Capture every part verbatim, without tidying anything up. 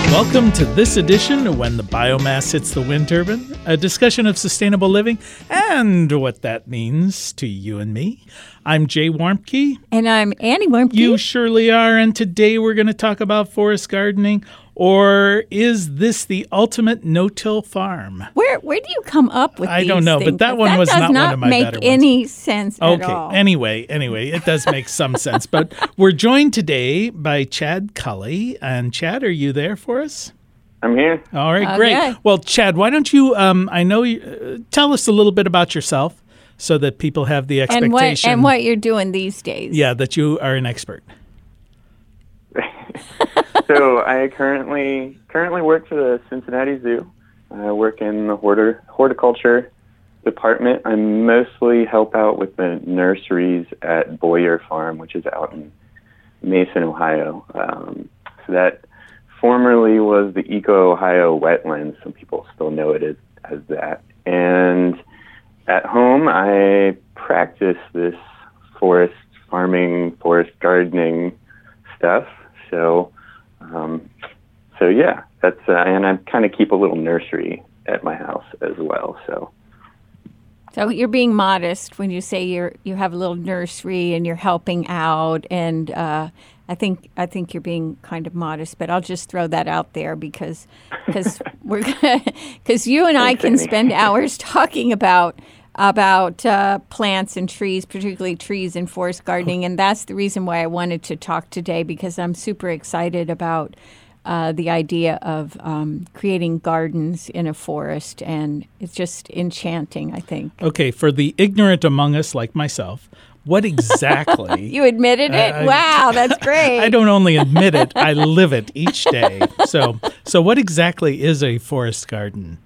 Welcome to this edition of When the Biomass Hits the Wind Turbine, a discussion of sustainable living and what that means to you and me. I'm Jay Warmke. And I'm Annie Warmke. You surely are, and today we're going to talk about forest gardening, or is this the ultimate no-till farm? Where where do you come up with I these don't know, things? but that one that was not, not one of my better ones. make any sense okay. at all. Anyway, anyway, it does make some sense. But we're joined today by Chad Cully. And Chad, are you there for us? I'm here. All right, Okay. great. Well, Chad, why don't you, um, I know, you, uh, tell us a little bit about yourself so that people have the And what, expectation. and what you're doing these days. Yeah, that you are an expert. So I currently currently work for the Cincinnati Zoo. I work in the horti- horticulture department. I mostly help out with the nurseries at Boyer Farm, which is out in Mason, Ohio. Um, so that formerly was the Eco Ohio Wetlands. Some people still know it as, as that. And at home, I practice this forest farming, forest gardening stuff. So, um, so yeah, that's uh, and I kind of keep a little nursery at my house as well. So, So you're being modest when you say you're you have a little nursery and you're helping out, and uh, I think I think you're being kind of modest. But I'll just throw that out there because because we're because you and I Thanks, can Amy. spend hours talking about. about uh, plants and trees, particularly trees and forest gardening. And that's the reason why I wanted to talk today, because I'm super excited about uh, the idea of um, creating gardens in a forest. And it's just enchanting, I think. Okay, for the ignorant among us like myself, what exactly... You admitted it? I- Wow, that's great. I don't only admit it, I live it each day. So, so what exactly is a forest garden?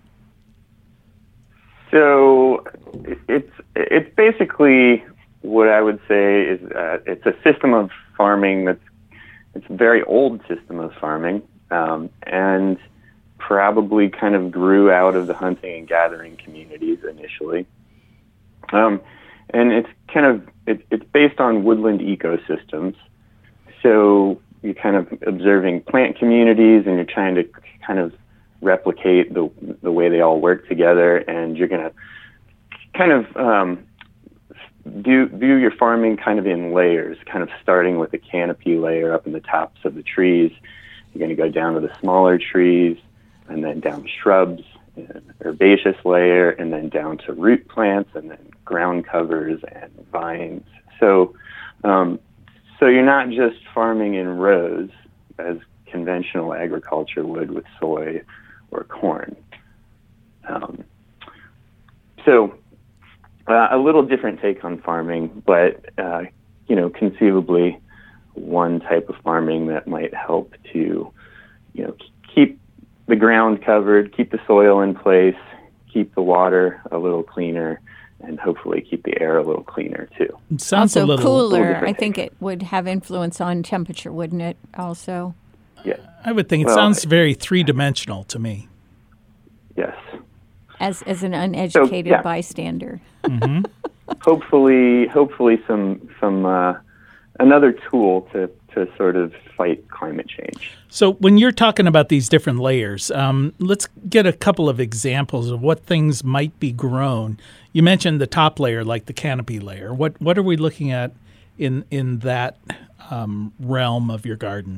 so it's it's basically what I would say is uh, it's a system of farming that's it's a very old system of farming, um, and probably kind of grew out of the hunting and gathering communities initially. Um, and it's kind of it, it's based on woodland ecosystems. So you're kind of observing plant communities, and you're trying to kind of replicate the the way they all work together, and you're going to kind of um, do do your farming kind of in layers, kind of starting with a canopy layer up in the tops of the trees. You're going to go down to the smaller trees, and then down to shrubs, and herbaceous layer, and then down to root plants, and then ground covers and vines. So, um, so you're not just farming in rows as conventional agriculture would with soy or corn. Um, so uh, a little different take on farming, but, uh, you know, conceivably one type of farming that might help to, you know, keep the ground covered, keep the soil in place, keep the water a little cleaner, and hopefully keep the air a little cleaner too. It sounds also a little... cooler. little different I think it would have influence on temperature, wouldn't it, also? Yeah. I would think it Well, sounds very three-dimensional to me. Yes. As, as an uneducated yeah. bystander. Hopefully, hopefully some some uh, another tool to, to sort of fight climate change. So when you're talking about these different layers, um, let's get a couple of examples of what things might be grown. You mentioned the top layer, like the canopy layer. What what are we looking at in in that um, realm of your garden?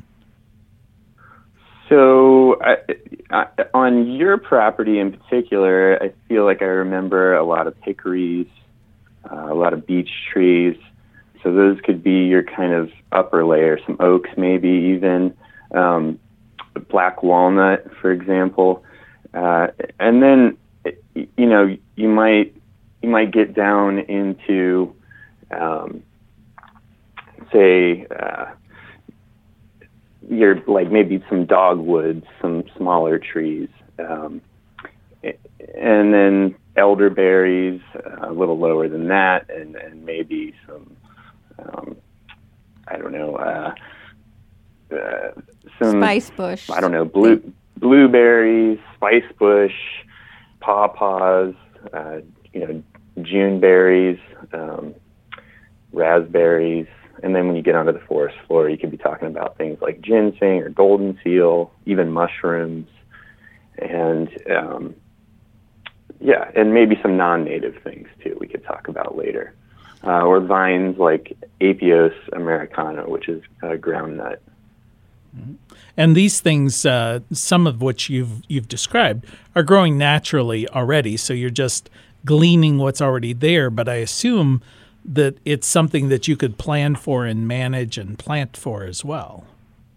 So I, I, on your property in particular, I feel like I remember a lot of hickories, uh, a lot of beech trees. So those could be your kind of upper layer, some oaks maybe even, um, black walnut, for example. Uh, and then, you know, you might you might get down into, um, say, uh, your like maybe some dogwoods, some smaller trees, um, and then elderberries, uh, a little lower than that, and, and maybe some, um, I don't know, uh, uh, some Spice bush. I don't know, blue blueberries, spice bush, pawpaws, uh, you know, June berries, um, raspberries, and then when you get onto the forest floor, you could be talking about things like ginseng or golden seal, even mushrooms, and um, yeah, and maybe some non-native things too we could talk about later. Uh, or vines like Apios americana, which is a ground nut. And these things, uh, some of which you've you've described, are growing naturally already. So you're just gleaning what's already there. But I assume that it's something that you could plan for and manage and plant for as well.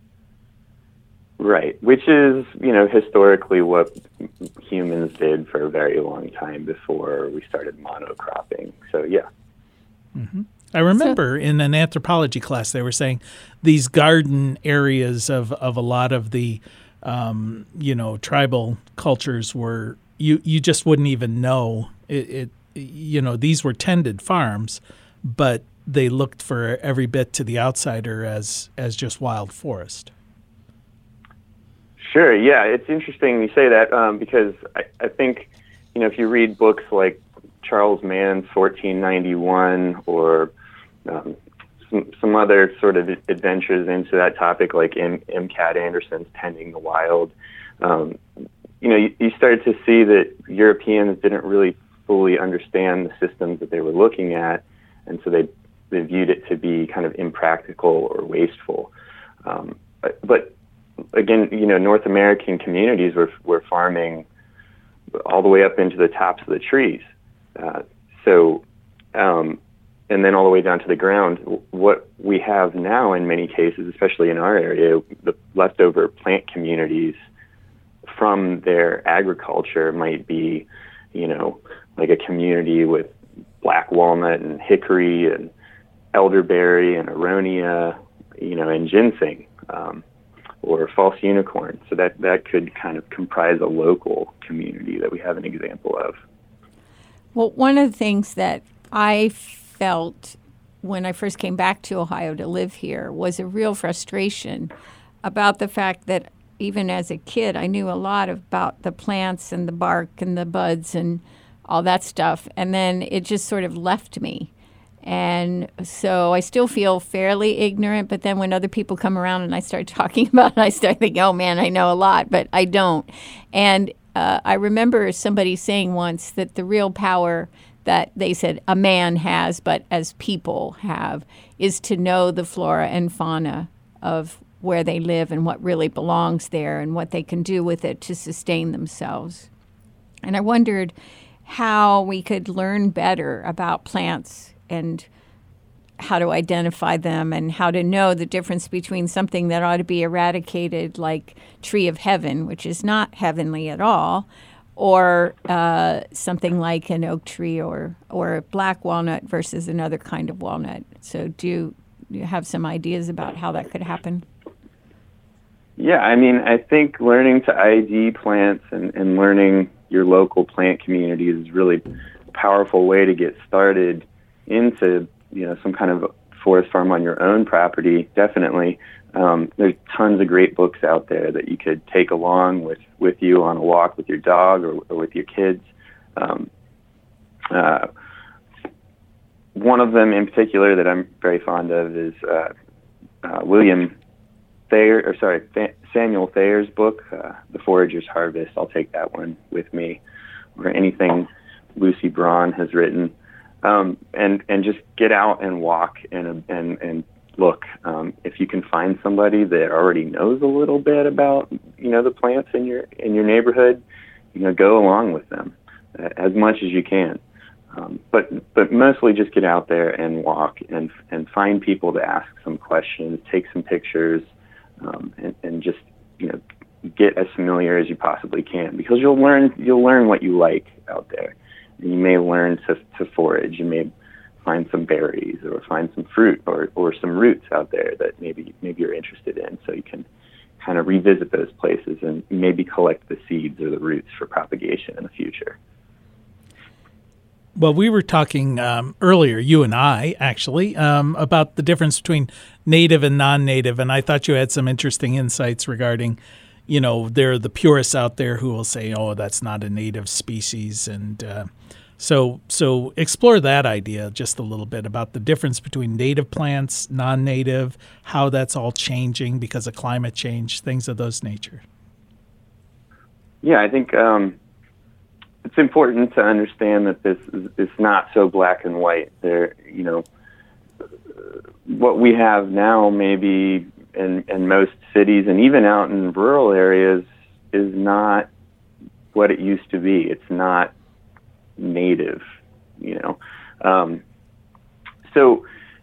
Right, which is, you know, historically what humans did for a very long time before we started monocropping. So, yeah. Mm-hmm. I remember so, in an anthropology class they were saying these garden areas of, of a lot of the, um, you know, tribal cultures were, you, you just wouldn't even know. It, it, you know, these were tended farms, but they looked for every bit to the outsider as, as just wild forest. Sure, yeah, it's interesting you say that um, because I, I think, you know, if you read books like Charles Mann's fourteen ninety-one or um, some, some other sort of adventures into that topic like M. M. Cat Anderson's Tending the Wild, um, you know, you, you started to see that Europeans didn't really fully understand the systems that they were looking at, and so they, they viewed it to be kind of impractical or wasteful. Um, but, but again, you know, North American communities were were farming all the way up into the tops of the trees. Uh, so, um, and then all the way down to the ground. What we have now in many cases, especially in our area, the leftover plant communities from their agriculture might be, you know, like a community with black walnut and hickory and elderberry and aronia, you know, and ginseng. Um, or false unicorn. So that, that could kind of comprise a local community that we have an example of. Well, one of the things that I felt when I first came back to Ohio to live here was a real frustration about the fact that even as a kid, I knew a lot about the plants and the bark and the buds and all that stuff. And then it just sort of left me. And so I still feel fairly ignorant, but then when other people come around and I start talking about it, I start thinking, oh, man, I know a lot, but I don't. And uh, I remember somebody saying once that the real power that they said a man has, but as people have, is to know the flora and fauna of where they live and what really belongs there and what they can do with it to sustain themselves. And I wondered how we could learn better about plants and how to identify them and how to know the difference between something that ought to be eradicated, like tree of heaven, which is not heavenly at all, or uh, something like an oak tree or, or a black walnut versus another kind of walnut. So do you, do you have some ideas about how that could happen? Yeah, I mean, I think learning to I D plants and, and learning your local plant community is really a powerful way to get started into, you know, some kind of forest farm on your own property. Definitely. Um, there's tons of great books out there that you could take along with, with you on a walk with your dog or, or with your kids. Um, uh, one of them in particular that I'm very fond of is uh, uh, William Thayer, or sorry, Samuel Thayer's book, uh, The Forager's Harvest. I'll take that one with me, or anything Lucy Braun has written. Um, and, and just get out and walk and, and, and look. Um, if you can find somebody that already knows a little bit about, you know, the plants in your, in your neighborhood, you know, go along with them uh, as much as you can. Um, but, but mostly just get out there and walk and, and find people to ask some questions, take some pictures, um, and, and just, you know, get as familiar as you possibly can, because you'll learn, you'll learn what you like out there. You may learn to, to forage. You may find some berries or find some fruit or, or some roots out there that maybe maybe you're interested in. So you can kind of revisit those places and maybe collect the seeds or the roots for propagation in the future. Well, we were talking um, earlier, you and I, actually, um, about the difference between native and non-native, and I thought you had some interesting insights regarding, you know, there are the purists out there who will say, oh, that's not a native species, and uh, So, so explore that idea just a little bit about the difference between native plants, non-native, how that's all changing because of climate change, things of those nature. Yeah, I think um, it's important to understand that this is it's not so black and white. There, you know, what we have now, maybe in, in most cities and even out in rural areas, is not what it used to be. It's not native, you know. Um, so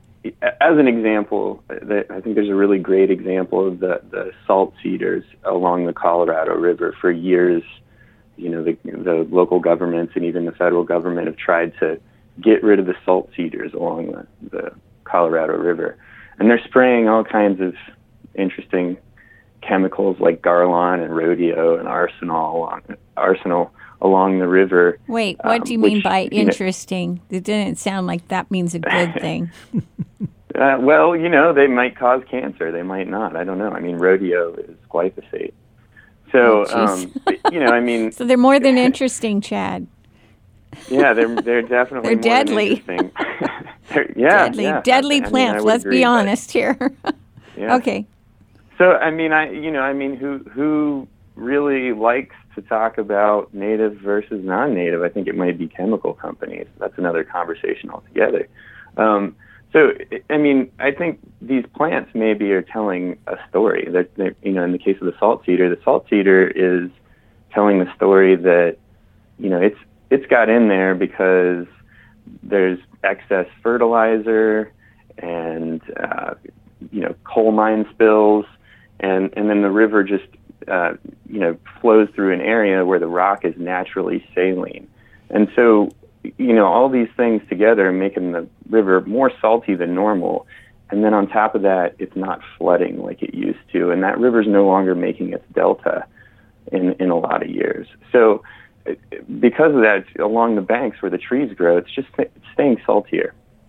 as an example, I think there's a really great example of the, the salt cedars along the Colorado River. For years, you know, the, the local governments and even the federal government have tried to get rid of the salt cedars along the, the Colorado River. And they're spraying all kinds of interesting chemicals like Garlon and Rodeo and Arsenal along, Arsenal along the river. Wait, what um, do you mean which, by interesting? Know, it didn't sound like that means a good thing. uh, well, you know, they might cause cancer. They might not. I don't know. I mean, Rodeo is glyphosate. So, oh, um, but, you know, I mean. So they're more than interesting, Chad. Yeah, they're they're definitely they're more deadly. Than interesting. they're, yeah, deadly, yeah. deadly I, plants. I mean, let's agree, be honest here. yeah. Okay. So, I mean, I you know, I mean, who who really likes to talk about native versus non-native? I think it might be chemical companies. That's another conversation altogether. Um, so, I mean, I think these plants maybe are telling a story. That you know, in the case of the salt cedar, the salt cedar is telling the story that you know it's it's got in there because there's excess fertilizer and uh, you know coal mine spills, and and then the river just uh, you know flows through an area where the rock is naturally saline, and so you know all these things together are making the river more salty than normal, and then on top of that, it's not flooding like it used to, and that river's no longer making its delta in in a lot of years. So because of that, along the banks where the trees grow, it's just it's staying saltier.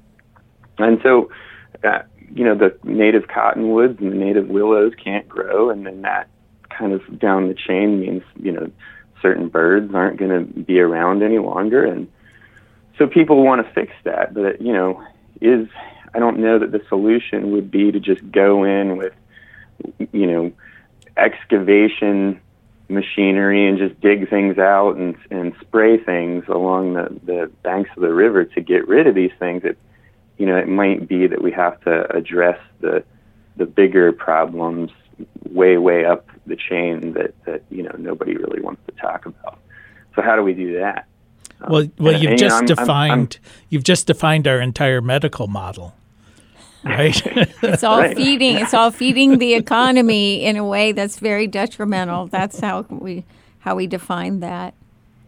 And so, uh, you know, the native cottonwoods and the native willows can't grow, and then that kind of down the chain means, you know, certain birds aren't going to be around any longer. And so people want to fix that, but, you know, is I don't know that the solution would be to just go in with, you know, excavation machinery and just dig things out and and spray things along the, the banks of the river to get rid of these things. It, you know, it might be that we have to address the the bigger problems way, way up the chain that, that you know, nobody really wants to talk about. So how do we do that? Well, um, well, you've and, just you know, I'm, defined I'm, I'm, you've just defined our entire medical model. Right. It's all right. feeding. It's all feeding the economy in a way that's very detrimental. That's how we how we define that.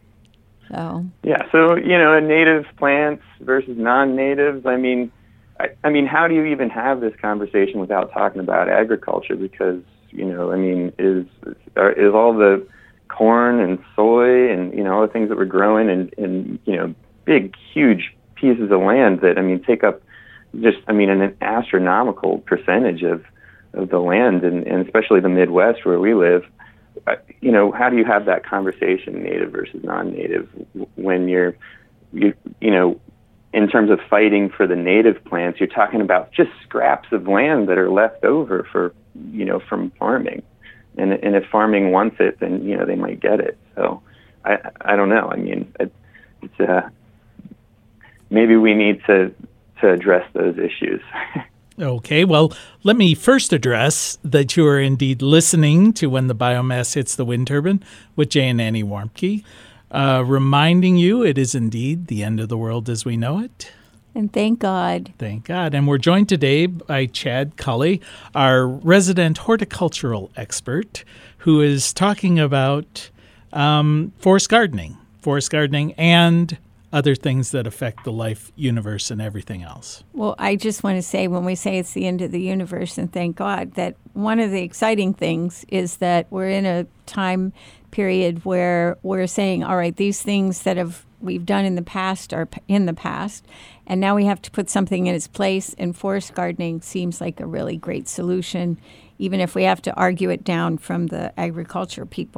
So yeah. So you know, native plants versus non-natives. I mean, I, I mean, how do you even have this conversation without talking about agriculture? Because you know, I mean, is is all the corn and soy and you know all the things that we're growing in, in you know big, huge pieces of land that I mean take up. Just, I mean, an astronomical percentage of, of the land, and, and especially the Midwest where we live. Uh, you know, how do you have that conversation, native versus non-native, when you're, you, you know, in terms of fighting for the native plants, you're talking about just scraps of land that are left over for, you know, from farming. And and if farming wants it, then, you know, they might get it. So I I don't know. I mean, it, it's uh, maybe we need to, to address those issues. Okay, well, let me first address that you are indeed listening to When the Biomass Hits the Wind Turbine with Jay and Annie Warmke, uh, reminding you it is indeed the end of the world as we know it. And thank God. Thank God. And we're joined today by Chad Culley, our resident horticultural expert, who is talking about um, forest gardening, forest gardening and other things that affect the life universe and everything else. Well, I just want to say when we say it's the end of the universe, and thank God, that one of the exciting things is that we're in a time period where we're saying, all right, these things that have we've done in the past are in the past, and now we have to put something in its place, and forest gardening seems like a really great solution, even if we have to argue it down from the agriculture people.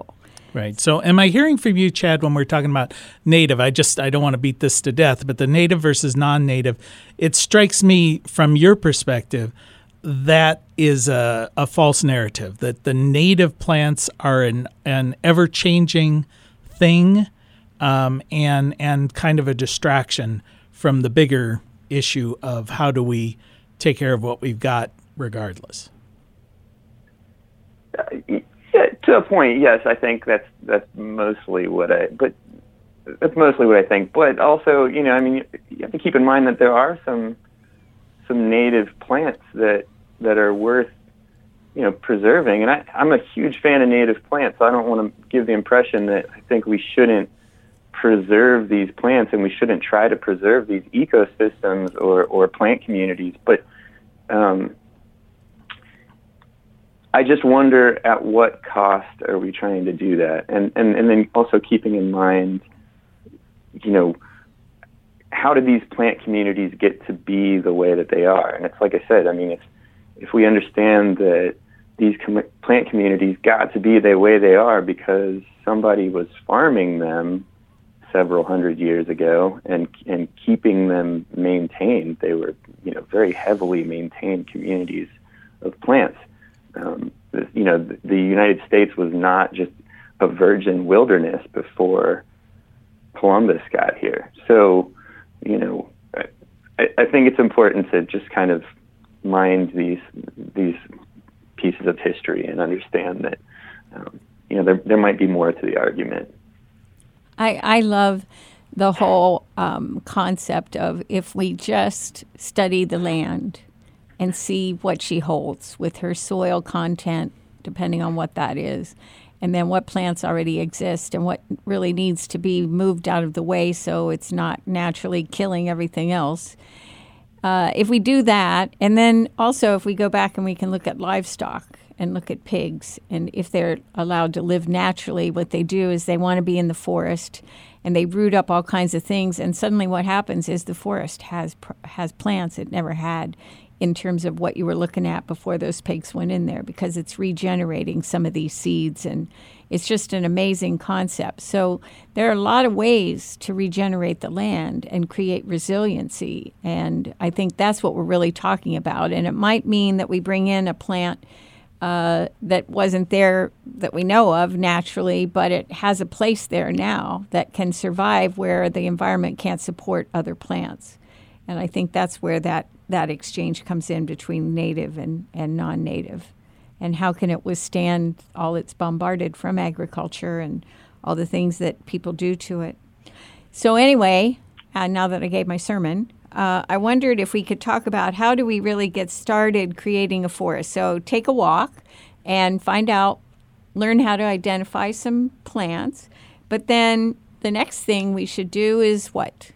Right. So am I hearing from you, Chad, when we're talking about native, I just, I don't want to beat this to death, but the native versus non-native, it strikes me from your perspective that is a, a false narrative, that the native plants are an, an ever-changing thing um, and and kind of a distraction from the bigger issue of how do we take care of what we've got regardless. Uh, yeah, to a point, yes. I think that's that's mostly what I. But that's mostly what I think. But also, you know, I mean, you have to keep in mind that there are some some native plants that that are worth, you know, preserving. And I, I'm a huge fan of native plants. So I don't want to give the impression that I think we shouldn't preserve these plants and we shouldn't try to preserve these ecosystems or or plant communities. But um, I just wonder at what cost are we trying to do that? And, and, and then also keeping in mind, you know, how did these plant communities get to be the way that they are? And it's like I said, I mean, if, if we understand that these com- plant communities got to be the way they are because somebody was farming them several hundred years ago and, and keeping them maintained, they were, you know, very heavily maintained communities of plants. Um, you know, the, the United States was not just a virgin wilderness before Columbus got here. So, you know, I, I think it's important to just kind of mind these these pieces of history and understand that, um, you know, there there might be more to the argument. I, I love the whole um, concept of if we just study the land and see what she holds with her soil content, depending on what that is, and then what plants already exist and what really needs to be moved out of the way so it's not naturally killing everything else. Uh, if we do that, and then also if we go back and we can look at livestock and look at pigs, and if they're allowed to live naturally, what they do is they want to be in the forest and they root up all kinds of things, and suddenly what happens is the forest has has plants it never had in terms of what you were looking at before those pigs went in there, because it's regenerating some of these seeds, and it's just an amazing concept. So there are a lot of ways to regenerate the land and create resiliency, and I think that's what we're really talking about. And it might mean that we bring in a plant uh, that wasn't there that we know of naturally, but it has a place there now that can survive where the environment can't support other plants. And I think that's where that, that exchange comes in between native and, and non-native. And how can it withstand all it's bombarded from agriculture and all the things that people do to it. So anyway, uh, now that I gave my sermon, uh, I wondered if we could talk about how do we really get started creating a forest. So take a walk and find out, learn how to identify some plants. But then the next thing we should do is what?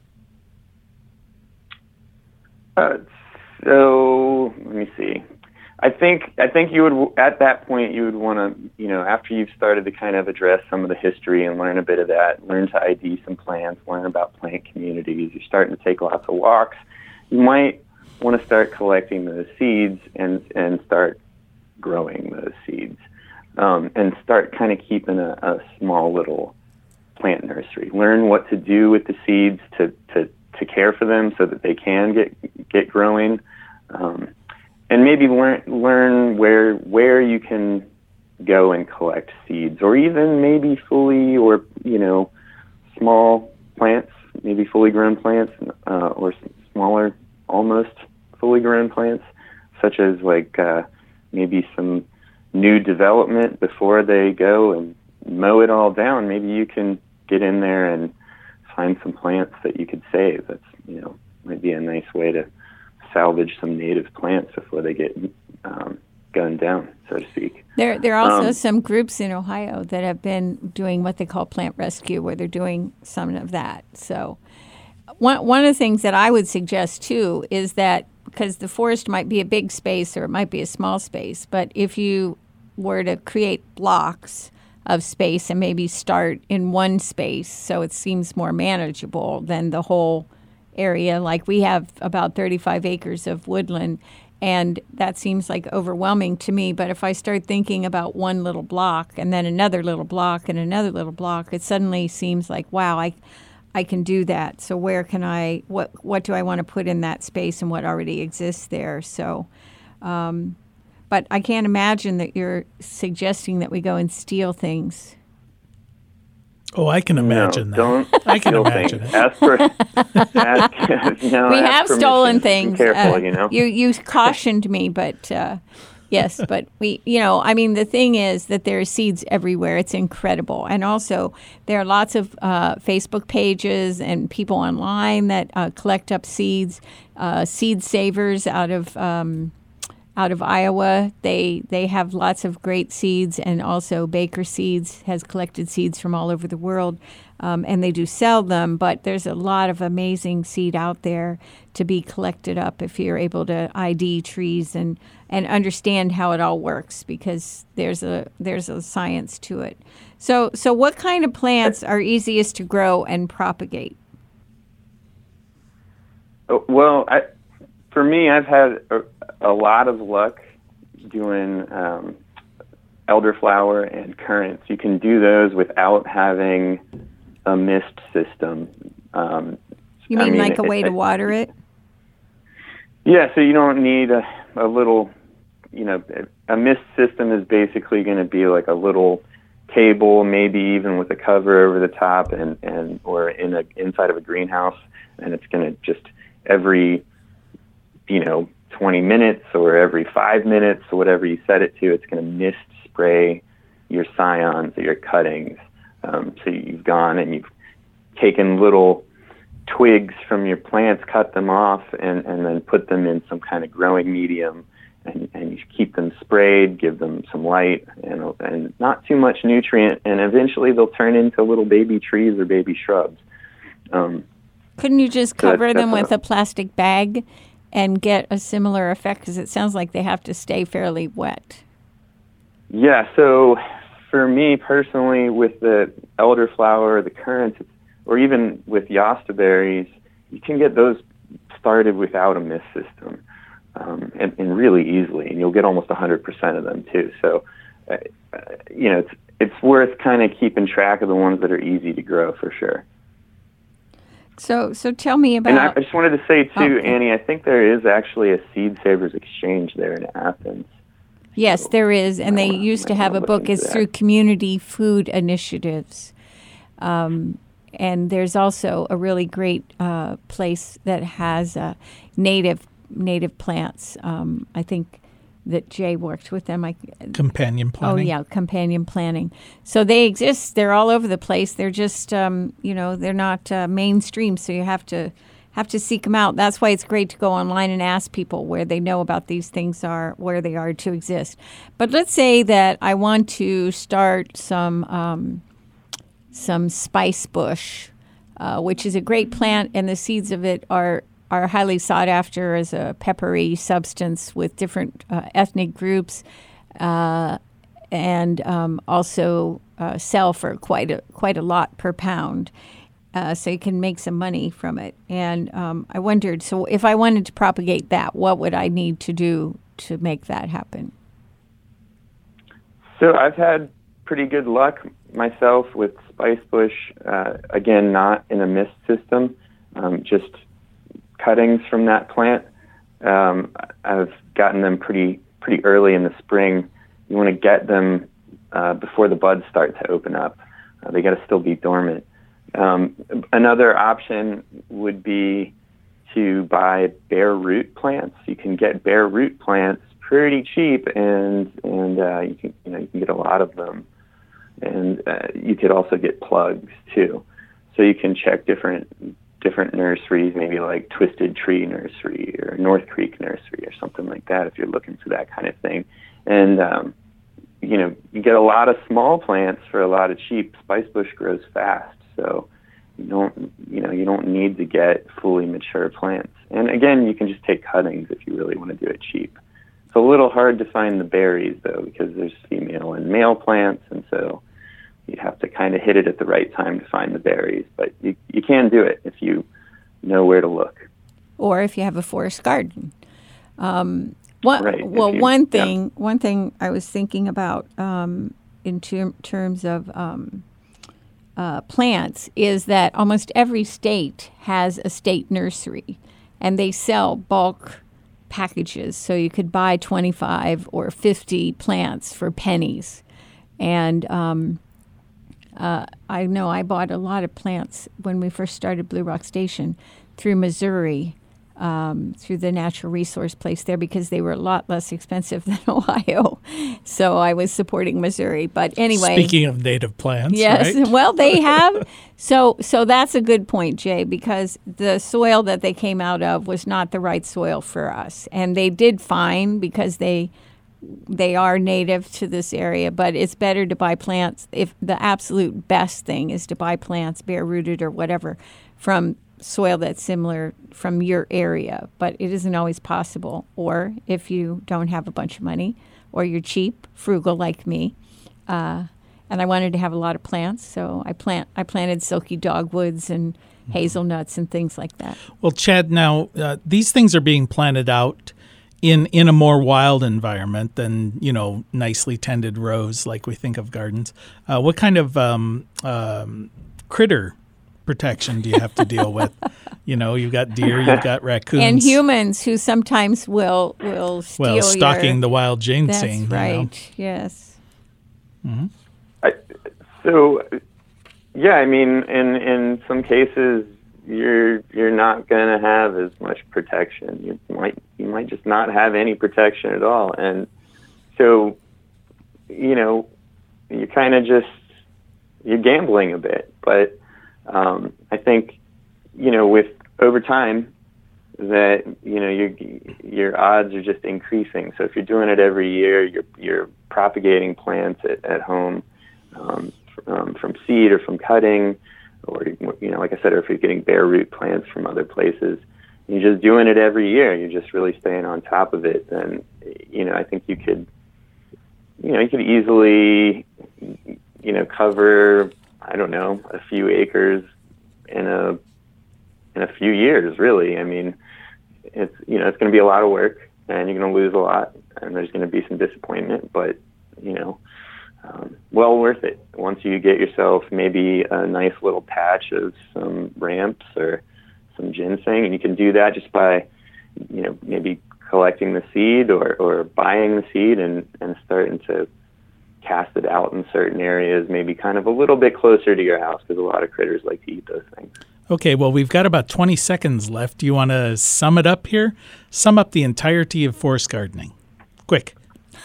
Uh, so let me see. I think I think you would at that point you would want to, you know, after you've started to kind of address some of the history and learn a bit of that, learn to I D some plants, learn about plant communities. You're starting to take lots of walks. You might want to start collecting those seeds and and start growing those seeds, um, and start kind of keeping a, a small little plant nursery. Learn what to do with the seeds to to to care for them so that they can get get growing. Um, And maybe learn learn where where you can go and collect seeds, or even maybe fully or you know small plants, maybe fully grown plants, uh, or smaller, almost fully grown plants, such as like uh, maybe some new development before they go and mow it all down. Maybe you can get in there and find some plants that you could save. That's you know might be a nice way to salvage some native plants before they get um, gunned down, so to speak. There, there are also um, some groups in Ohio that have been doing what they call plant rescue, where they're doing some of that. So one, one of the things that I would suggest, too, is that because the forest might be a big space or it might be a small space, but if you were to create blocks of space and maybe start in one space so it seems more manageable than the whole area, like we have about thirty-five acres of woodland, And that seems like overwhelming to me. But if I start thinking about one little block and then another little block and another little block, it suddenly seems like, wow, I, I can do that. So where can I, what, what do I want to put in that space and what already exists there? So, um, but I can't imagine that you're suggesting that we go and steal things. Oh, I can imagine no, that. Don't I can steal imagine things. it. Ask for, ask, no, we ask have permission. stolen Be things. careful, Uh, you know. You you cautioned me, but uh, yes, but we, you know, I mean, the thing is that there are seeds everywhere. It's incredible, and also there are lots of uh, Facebook pages and people online that uh, collect up seeds. Uh, Seed Savers out of um, out of Iowa. They they have lots of great seeds, and also Baker Seeds has collected seeds from all over the world, um, and they do sell them. But there's a lot of amazing seed out there to be collected up if you're able to I D trees and and understand how it all works, because there's a there's a science to it. So so what kind of plants are easiest to grow and propagate? Oh, well, I, for me, I've had a, a lot of luck doing um, elderflower and currants. You can do those without having a mist system. Um, You mean, I mean like a it- way to it- water it? Yeah, so you don't need a, a little, you know, a mist system is basically going to be like a little table, maybe even with a cover over the top, and, and or in a inside of a greenhouse, and it's going to just every, you know, twenty minutes or every five minutes or whatever you set it to, it's going to mist spray your scions or your cuttings. Um, so you've gone and you've taken little twigs from your plants, cut them off, and, and then put them in some kind of growing medium, and, and you keep them sprayed, give them some light, and, and not too much nutrient, and eventually they'll turn into little baby trees or baby shrubs. Um, Couldn't you just So cover that's- them that's with a plastic bag and get a similar effect? Because it sounds like they have to stay fairly wet. Yeah, so for me personally, with the elderflower or the currants, or even with Yosta berries, you can get those started without a mist system, um, and, and really easily, and you'll get almost one hundred percent of them too. So, uh, uh, you know, it's it's worth kind of keeping track of the ones that are easy to grow for sure. So, so tell me about. And I, I just wanted to say too, Oh, okay. Annie, I think there is actually a Seed Savers Exchange there in Athens. Yes, there is, and they might wanna- used to might have a wanna look book. into It's that. through Community Food Initiatives, um, and there's also a really great uh, place that has uh, native native plants. Um, I think that Jay worked with them. I, Companion planting. Oh yeah, companion planting. So they exist. They're all over the place. They're just um, you know they're not uh, mainstream. So you have to have to seek them out. That's why it's great to go online and ask people where they know about these things are, where they are to exist. But let's say that I want to start some um, some spice bush, uh, which is a great plant, and the seeds of it are are highly sought after as a peppery substance with different uh, ethnic groups, uh, and um, also uh, sell for quite a quite a lot per pound. Uh, so you can make some money from it. And um, I wondered, so if I wanted to propagate that, what would I need to do to make that happen? So I've had pretty good luck myself with spicebush. Uh, again, not in a mist system, um, just cuttings from that plant. Um, I've gotten them pretty pretty early in the spring. You want to get them uh, before the buds start to open up. Uh, they got to still be dormant. Um, another option would be to buy bare root plants. You can get bare root plants pretty cheap, and and uh, you can you know you can get a lot of them, and uh, you could also get plugs too. So you can check different different nurseries, maybe like Twisted Tree Nursery or North Creek Nursery or something like that, if you're looking for that kind of thing. And um, you know you get a lot of small plants for a lot of cheap. Spicebush grows fast. So you don't, you know, you don't need to get fully mature plants. And again, you can just take cuttings if you really want to do it cheap. It's a little hard to find the berries though, because there's female and male plants, and so you have to kind of hit it at the right time to find the berries. But you you can do it if you know where to look. Or if you have a forest garden. Um, One, right. Well, you, one thing, yeah. one thing I was thinking about um, in ter- terms of um, uh, plants is that almost every state has a state nursery, and they sell bulk packages, so you could buy twenty-five or fifty plants for pennies. And um, uh, I know I bought a lot of plants when we first started Blue Rock Station through Missouri, um, through the natural resource place there, because they were a lot less expensive than Ohio. So I was supporting Missouri. But anyway. Speaking of native plants, yes, right? Well, they have. So so that's a good point, Jay, because the soil that they came out of was not the right soil for us. And they did fine because they they are native to this area, but it's better to buy plants. If the absolute best thing is to buy plants, bare rooted or whatever, from soil that's similar from your area, but it isn't always possible. Or if you don't have a bunch of money, or you're cheap, frugal like me, uh, and I wanted to have a lot of plants, so I plant I planted silky dogwoods and hazelnuts and things like that. Well, Chad, now uh, these things are being planted out in in a more wild environment than, you know, nicely tended rows like we think of gardens. Uh, what kind of um, um, critter protection do you have to deal with? You know, you've got deer, you've got raccoons. And humans who sometimes will will steal well, stalking your, the wild ginseng. That's right, you know. yes. Mm-hmm. I, so, yeah, I mean, in in some cases, you're you're not going to have as much protection. You might you might just not have any protection at all, and so, you know, you kind of just you're gambling a bit. But um, I think, you know, with over time, that you know your your odds are just increasing. So if you're doing it every year, you're you're propagating plants at, at home um, from, from seed or from cutting, or you know, like I said, or if you're getting bare root plants from other places, you're just doing it every year. You're just really staying on top of it. Then you know, I think you could, you know, you could easily, you know, cover I don't know a few acres in a in a few years. Really, I mean. It's you know it's going to be a lot of work, and you're going to lose a lot, and there's going to be some disappointment. But you know, um, well worth it once you get yourself maybe a nice little patch of some ramps or some ginseng, and you can do that just by you know maybe collecting the seed or, or buying the seed and, and starting to cast it out in certain areas, maybe kind of a little bit closer to your house, because a lot of critters like to eat those things. Okay, well, we've got about twenty seconds left. Do you want to sum it up here? Sum up the entirety of forest gardening. Quick.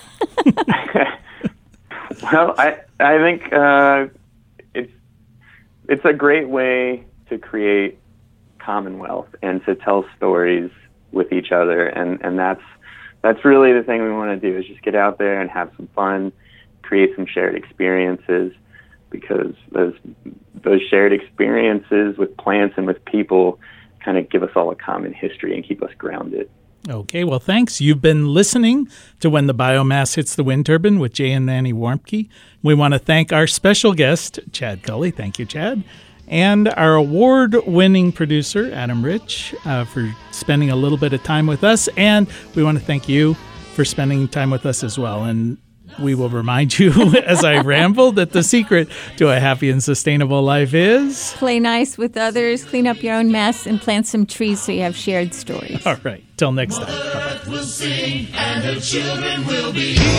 Well, I I think uh, it's it's a great way to create commonwealth and to tell stories with each other, and, and that's that's really the thing we want to do, is just get out there and have some fun, create some shared experiences, because those those shared experiences with plants and with people kind of give us all a common history and keep us grounded. Okay, well, thanks. You've been listening to When the Biomass Hits the Wind Turbine with Jay and Nanny Warmke. We want to thank our special guest, Chad Cully. Thank you, Chad. And our award-winning producer, Adam Rich, uh, for spending a little bit of time with us. And we want to thank you for spending time with us as well. And we will remind you, as I ramble, that the secret to a happy and sustainable life is... play nice with others, clean up your own mess, and plant some trees so you have shared stories. All right. Till next time. Mother Earth will sing, and her children will be healed.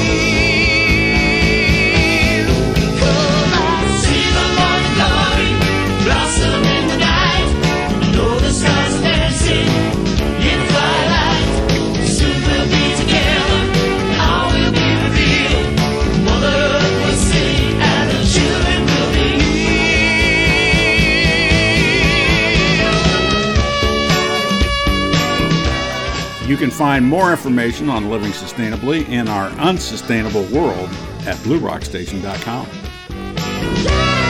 Come out, see the morning glory, blossom in the night. Know the stars are dancing in the twilight. Soon we'll be together, all will be revealed. Mother Earth will sing, and her children will be healed. You can find more information on living sustainably in our unsustainable world at blue rock station dot com. Yeah!